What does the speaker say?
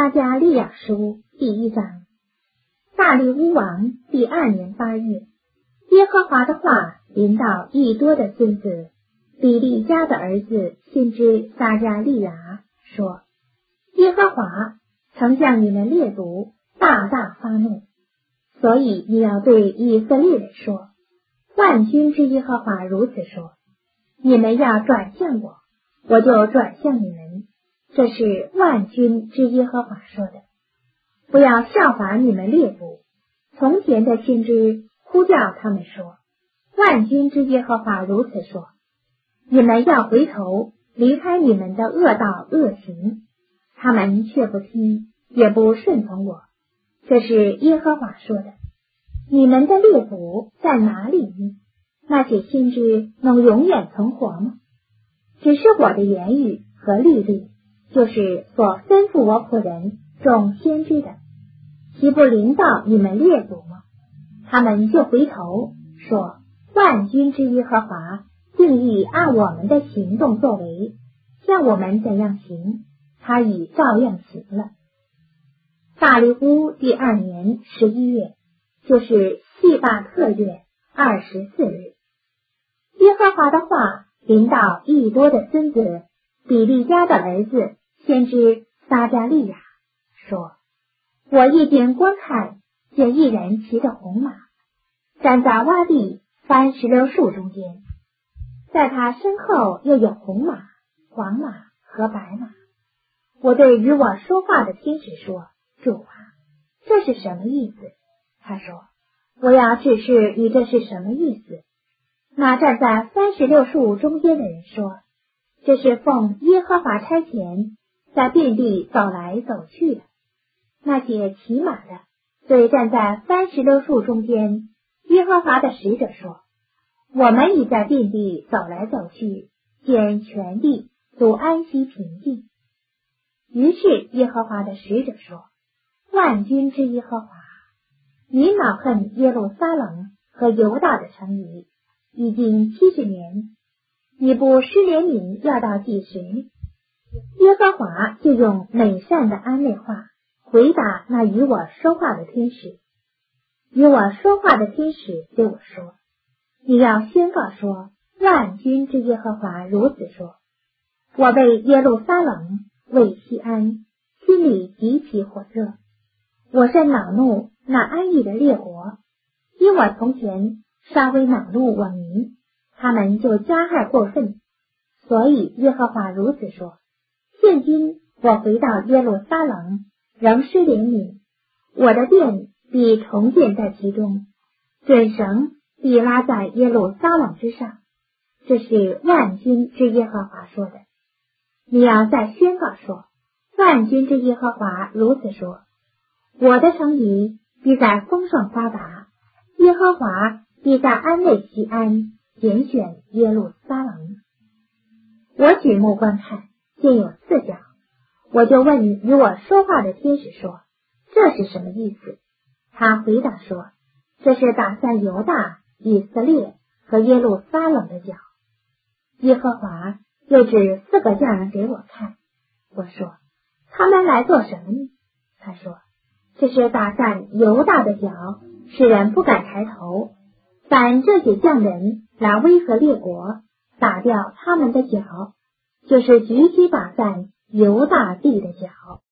撒迦利亚书第1章。大利乌王第2年8月，耶和华的话临到益多的孙子比利家的儿子先知撒迦利亚说：耶和华曾向你们列祖大大发怒，所以你要对以色列人说，万军之耶和华如此说，你们要转向我，我就转向你们。这是万军之耶和华说的。不要效法你们列祖从前的先知，呼叫他们说，万军之耶和华如此说，你们要回头离开你们的恶道恶行。他们却不听，也不顺从我。这是耶和华说的。你们的列祖在哪里呢？那些先知能永远存活吗？只是我的言语和律例，就是所吩咐我仆人众先知的，岂不临到你们列祖吗？他们就回头说，万军之耶和华定义按我们的行动作为，像我们怎样行，他已照样行了。大利乌第2年11月，就是细巴特月24日，耶和华的话临到益多的孙子比利家的儿子先知撒迦利亚说，我一边观看，见一人骑着红马，站在洼地番石榴树中间，在他身后又有红马、黄马和白马。我对与我说话的天使说，主啊，这是什么意思？他说，我要指示你这是什么意思。那站在番石榴树中间的人说，这是奉耶和华差遣，在遍地走来走去的。那些骑马的对站在番石榴树中间耶和华的使者说，我们已在遍地走来走去，见全地都安息平静。于是耶和华的使者说，万军之耶和华，你恼恨耶路撒冷和犹大的城邑已经70年，你不施怜悯要到几时？耶和华就用美善的安慰话回答那与我说话的天使。与我说话的天使对我说，你要宣告说，万军之耶和华如此说，我为耶路撒冷为西安心里极其火热，我甚恼怒那安逸的列国，因我从前稍微恼怒我民，他们就加害过分。所以耶和华如此说，现今我回到耶路撒冷，仍施怜悯，我的殿必重建在其中，准绳必拉在耶路撒冷之上。这是万军之耶和华说的。你要再宣告说，万军之耶和华如此说，我的城邑必在丰盛发达，耶和华必在安慰西安，拣选耶路撒冷。我举目观看，见有4角，我就问与我说话的天使说，这是什么意思？他回答说，这是打散犹大、以色列和耶路撒冷的角。耶和华又指4个匠人给我看，我说，他们来做什么呢？他说，这是打散犹大的角，使人不敢抬头，但这些匠人来威吓列国，打掉他们的角，就是举起打散犹大地的角。